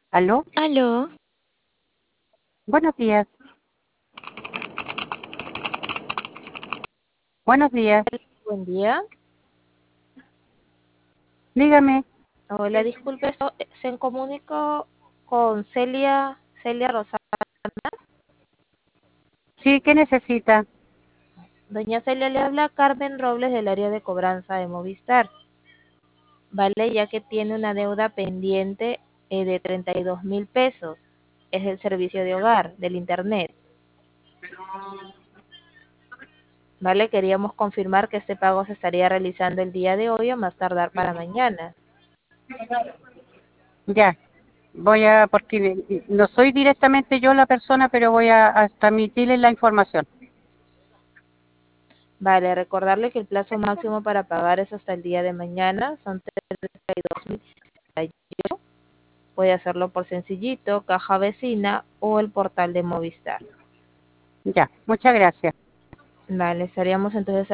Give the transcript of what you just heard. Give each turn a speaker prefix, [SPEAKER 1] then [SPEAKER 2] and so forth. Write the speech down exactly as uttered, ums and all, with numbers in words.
[SPEAKER 1] ¿Aló?
[SPEAKER 2] Aló,
[SPEAKER 1] Buenos días. Buenos días.
[SPEAKER 2] buen día.
[SPEAKER 1] Dígame.
[SPEAKER 2] Hola, disculpe, esto- se comunicó con Celia, Celia Rosada.
[SPEAKER 1] Sí, ¿qué necesita?
[SPEAKER 2] Doña Celia, le habla Carmen Robles del área de cobranza de Movistar, ¿vale? Ya que tiene una deuda pendiente eh, de treinta y dos mil pesos. Es el servicio de hogar, del internet, ¿vale? Queríamos confirmar que este pago se estaría realizando el día de hoy o más tardar para mañana.
[SPEAKER 1] Ya. Voy a, porque no soy directamente yo la persona, pero voy a, a transmitirle la información.
[SPEAKER 2] Vale, recordarle que el plazo máximo para pagar es hasta el día de mañana, son treinta y dos mil. Puede hacerlo por Sencillito, Caja Vecina o el portal de Movistar.
[SPEAKER 1] Ya. Muchas gracias.
[SPEAKER 2] Vale, estaríamos entonces